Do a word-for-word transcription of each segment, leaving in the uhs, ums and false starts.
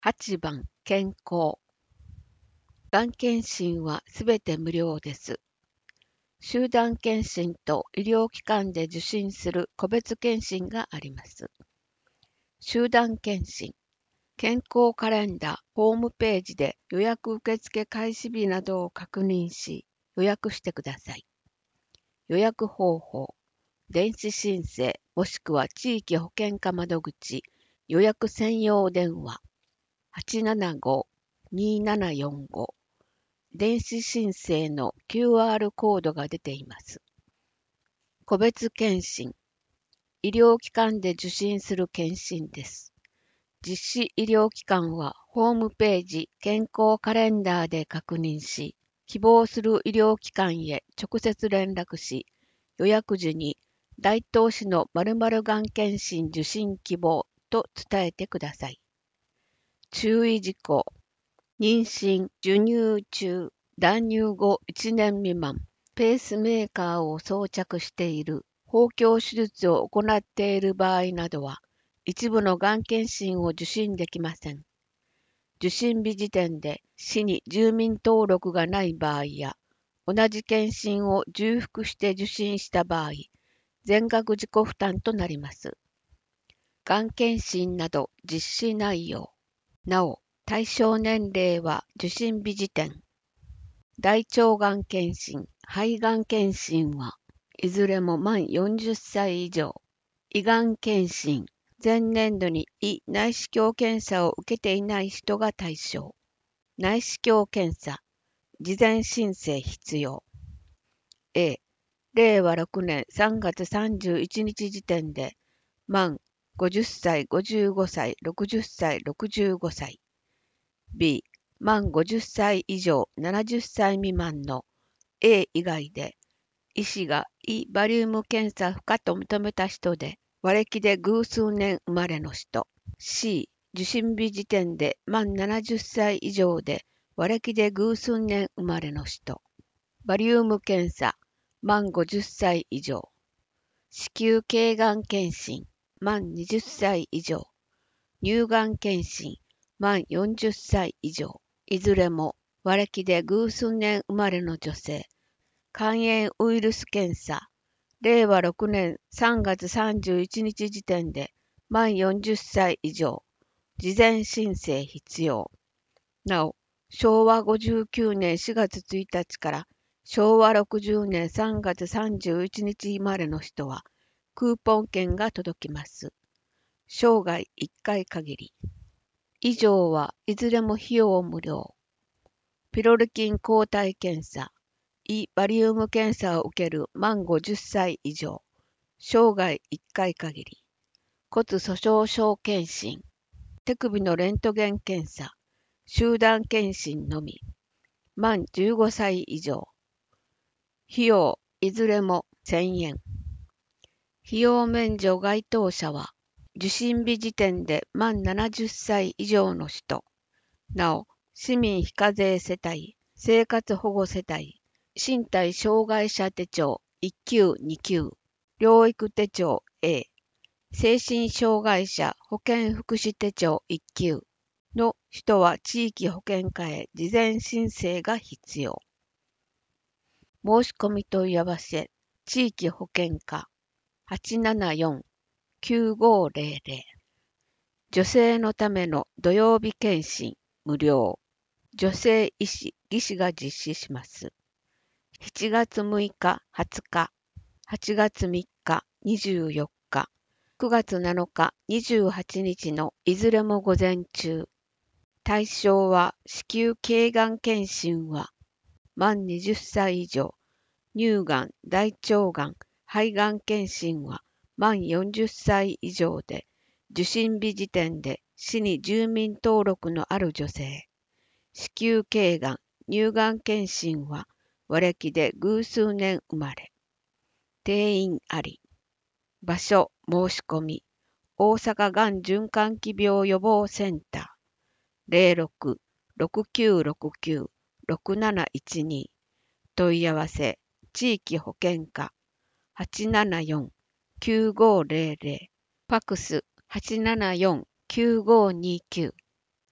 はちばん健康。がん検診はすべて無料です。集団検診と医療機関で受診する個別検診があります。集団検診、健康カレンダー、ホームページで予約受付開始日などを確認し、予約してください。予約方法、電子申請もしくは地域保健課窓口、予約専用電話、はちななごーにーななよんご。電子申請の キューアール コードが出ています。個別検診、医療機関で受診する検診です。実施医療機関はホームページ、健康カレンダーで確認し、希望する医療機関へ直接連絡し、予約時に大東市の〇〇がん検診受診希望と伝えてください。注意事項、妊娠、授乳中、断乳後いちねん未満、ペースメーカーを装着している、包協手術を行っている場合などは、一部のがん検診を受診できません。受診日時点で市に住民登録がない場合や、同じ検診を重複して受診した場合、全額自己負担となります。がん検診など実施内容。なお、対象年齢は受診日時点。大腸がん検診、肺がん検診はいずれも満よんじゅっさい以上。胃がん検診、前年度に胃内視鏡検査を受けていない人が対象。内視鏡検査、事前申請必要。A、れいわろくねんさんがつさんじゅういちにち時点で満ごじゅっさい、ごじゅうごさい、ろくじゅっさい、ろくじゅうごさい。B、満ごじゅっさい以上ななじゅっさい未満の A 以外で、医師が胃バリウム検査不可と認めた人で、和暦で偶数年生まれの人。C、受診日時点で満ななじゅっさい以上で、和暦で偶数年生まれの人。バリウム検査、満ごじゅっさい以上。子宮頸がん検診、満にじゅっさい以上。乳がん検診、満よんじゅっさい以上。いずれも和暦で偶数年生まれの女性。肝炎ウイルス検査、れいわろくねんさんがつさんじゅういちにち時点で満よんじゅっさい以上。事前申請必要。なお、しょうわごじゅうきゅうねんしがつついたちからしょうわろくじゅうねんさんがつさんじゅういちにち生まれの人はクーポン券が届きます。生涯いっかい限り。以上はいずれも費用無料。ピロリ菌抗体検査、胃バリウム検査を受ける満ごじゅっさい以上。生涯いっかい限り。骨粗鬆症検診、手首のレントゲン検査、集団検診のみ。満じゅうごさい以上。費用いずれもせんえん。費用免除該当者は、受診日時点で満ななじゅっさい以上の人。なお、市民非課税世帯、生活保護世帯、身体障害者手帳いっきゅうにきゅう、療育手帳 A、精神障害者保健福祉手帳いっきゅうの人は地域保健課へ事前申請が必要。申し込み問い合わせ、地域保健課 はちななよんきゅうごぜろぜろ。女性のための土曜日検診無料。女性医師、技師が実施します。しちがつむいか、はつか、はちがつみっか、にじゅうよっか、くがつなのか、にじゅうはちにちのいずれも午前中。対象は子宮頸がん検診は満にじゅっさい以上。乳がん、大腸がん、肺がん検診は満よんじゅっさい以上で、受診日時点で市に住民登録のある女性。子宮頸がん、乳がん検診は和暦で偶数年生まれ。定員あり。場所、申し込み。大阪がん循環器病予防センター。ゼロろく ろくきゅうろくきゅう ろくなないちに。問い合わせ、地域保健課。はちななよんきゅうごぜろぜろ。ファクスはちななよんきゅうごにきゅう。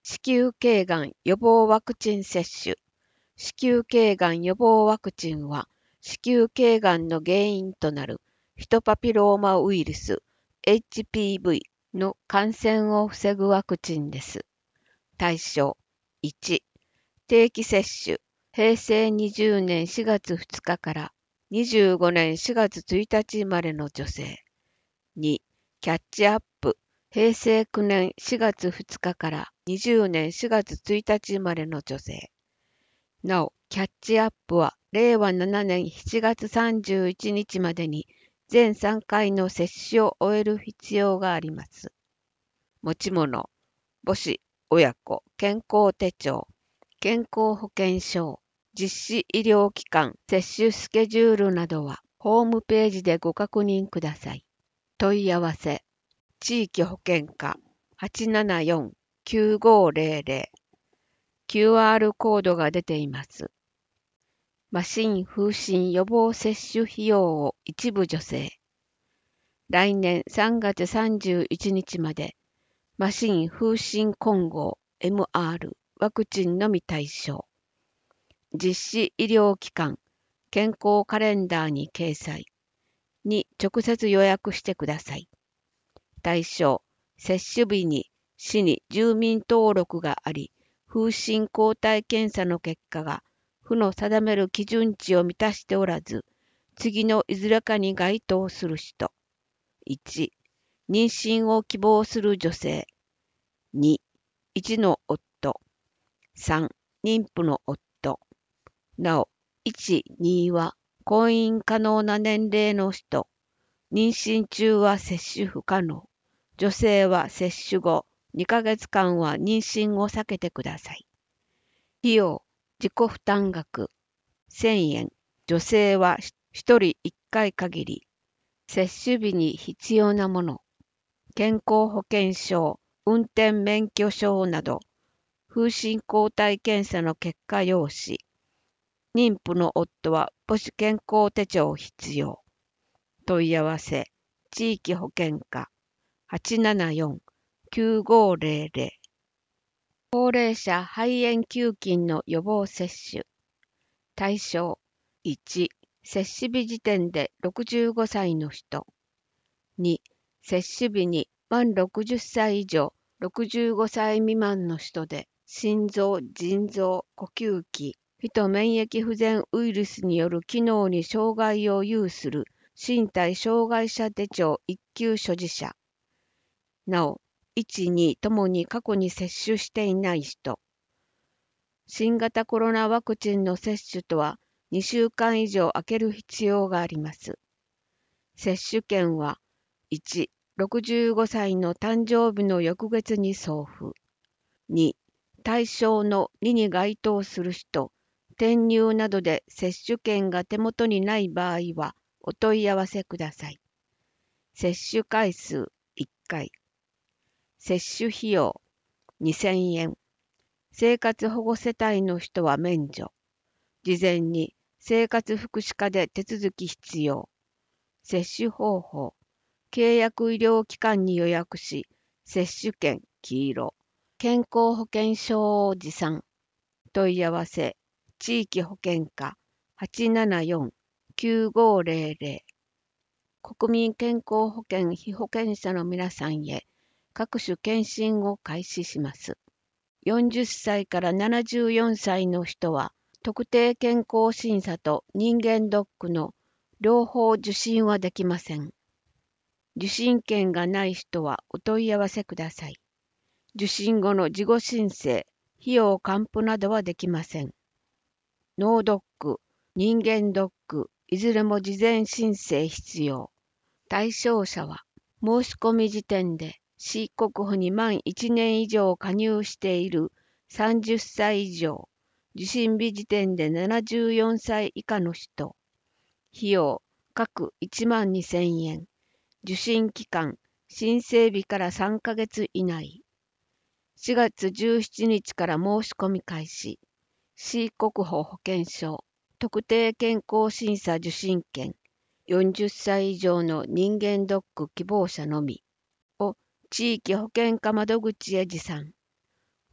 子宮頸がん予防ワクチン接種。子宮頸がん予防ワクチンは、子宮頸がんの原因となるヒトパピローマウイルス エイチピーブイ の感染を防ぐワクチンです。対象いち、定期接種、へいせいにじゅうねんしがつふつかからにじゅうごねんしがつついたち生まれの女性。に、キャッチアップ、へいせいきゅうねんしがつふつかからにじゅうねんしがつついたち生まれの女性。なお、キャッチアップはれいわななねんしちがつさんじゅういちにちまでに全さんかいの接種を終える必要があります。持ち物、母子、親子、健康手帳、健康保険証、実施医療機関、接種スケジュールなどはホームページでご確認ください。問い合わせ、地域保険課 はちななよんきゅうごぜろぜろ キューアール コードが出ています。麻疹風疹予防接種費用を一部助成。来年さんがつさんじゅういちにちまで、麻疹風疹混合 エムアール ワクチンのみ対象。実施医療機関、健康カレンダーに掲載に直接予約してください。対象、接種日に市に住民登録があり、風疹抗体検査の結果が府の定める基準値を満たしておらず、次のいずれかに該当する人。いち、妊娠を希望する女性。に、いちの夫。さん、妊婦の夫。なお、いち、には婚姻可能な年齢の人。妊娠中は接種不可能。女性は接種後にかげつかんは妊娠を避けてください。費用、自己負担額、せんえん。女性はひとりいっかい限り。接種日に必要なもの。健康保険証、運転免許証など、風疹抗体検査の結果用紙。妊婦の夫は母子健康手帳必要。問い合わせ、地域保険課 はちななよんきゅうごぜろぜろ。高齢者肺炎球菌の予防接種。対象いち、接種日時点でろくじゅうごさいの人。に、接種日に満ろくじゅっさい以上ろくじゅうごさい未満の人で、心臓、腎臓、呼吸器、ヒト免疫不全ウイルスによる機能に障害を有する身体障害者手帳いっきゅう所持者。なお、いち、にともに過去に接種していない人。新型コロナワクチンの接種とはにしゅうかん以上空ける必要があります。接種券は、いち、ろくじゅうごさいの誕生日の翌月に送付。に、対象のにに該当する人、転入などで接種券が手元にない場合はお問い合わせください。接種回数いっかい。接種費用にせんえん。生活保護世帯の人は免除。事前に生活福祉課で手続き必要。接種方法。契約医療機関に予約し、接種券黄色。健康保険証を持参。問い合わせ、地域保険課 はちななよんきゅうごぜろぜろ。国民健康保険被保険者の皆さんへ各種検診を開始します。よんじゅっさいからななじゅうよんさいの人は、特定健康審査と人間ドックの両方受診はできません。受診券がない人はお問い合わせください。受診後の事後申請、費用還付などはできません。脳ドック、人間ドック、いずれも事前申請必要。対象者は、申し込み時点で市国保に満いちねん以上加入しているさんじゅっさい以上、受診日時点でななじゅうよんさい以下の人。費用、各いちまんにせんえん。受診期間、申請日からさんかげつ以内。しがつじゅうしちにちから申し込み開始。市国保保険証、特定健康審査受診券、よんじゅっさい以上の人間ドック希望者のみを地域保険課窓口へ持参。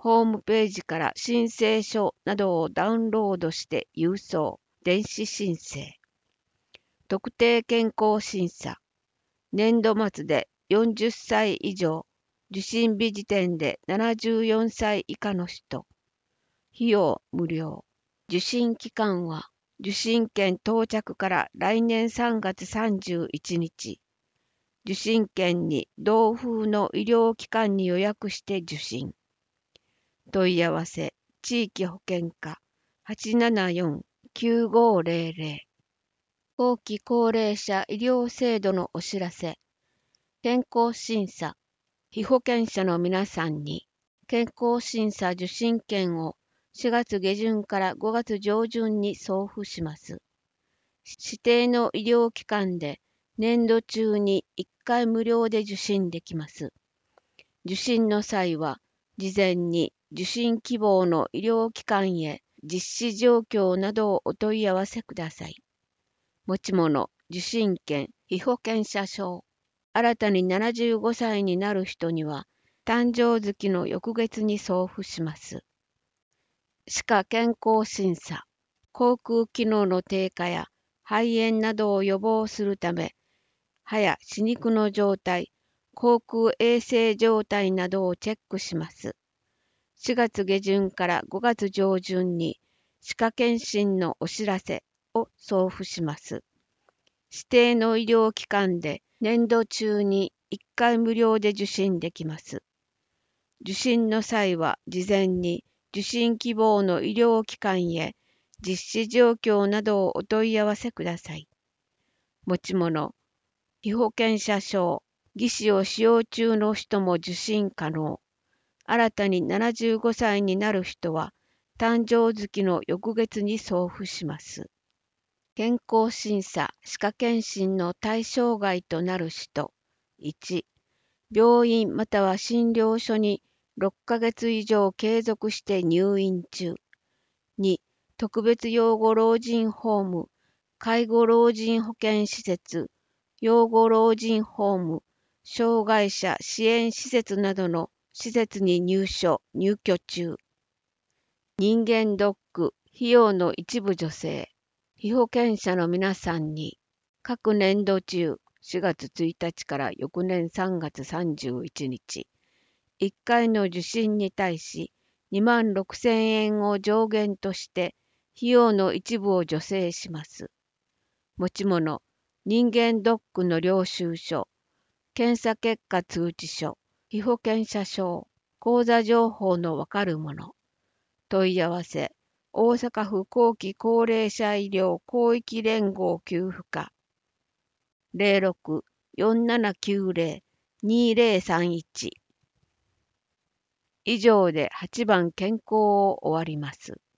ホームページから申請書などをダウンロードして郵送、電子申請。特定健康審査。年度末でよんじゅっさい以上、受診日時点でななじゅうよんさい以下の人。費用無料。受診期間は、受診券到着から来年さんがつさんじゅういちにち。受診券に同風の医療機関に予約して受診。問い合わせ、地域保険課 はちななよんきゅうごゼロゼロ。後期高齢者医療制度のお知らせ。健康審査。被保険者の皆さんに健康審査受診券をしがつ下旬からごがつ上旬に送付します。指定の医療機関で年度中にいっかい無料で受診できます。受診の際は、事前に受診希望の医療機関へ実施状況などをお問い合わせください。持ち物、受診券、被保険者証。新たにななじゅうごさいになる人には、誕生月の翌月に送付します。歯科健康審査。口腔機能の低下や肺炎などを予防するため、歯や歯肉の状態、口腔衛生状態などをチェックします。しがつ下旬からごがつ上旬に歯科検診のお知らせを送付します。指定の医療機関で年度中にいっかい無料で受診できます。受診の際は事前に受診希望の医療機関へ実施状況などをお問い合わせください。持ち物、被保険者証、技師を使用中の人も受診可能。新たにななじゅうごさいになる人は誕生月の翌月に送付します。健康審査・歯科検診の対象外となる人。いち、病院または診療所にろっかげつ以上継続して入院中。に、特別養護老人ホーム、介護老人保健施設、養護老人ホーム、障害者支援施設などの施設に入所・入居中。人間ドック、費用の一部助成。被保険者の皆さんに、各年度中しがつついたちから翌年さんがつさんじゅういちにち、いっかいの受診に対しにまんろくせんえんを上限として費用の一部を助成します。持ち物、人間ドックの領収書、検査結果通知書、被保険者証、口座情報のわかるもの。問い合わせ、大阪府後期高齢者医療広域連合給付課 ゼロろく よんななきゅうゼロ にゼロさんいち。以上ではちばん健康を終わります。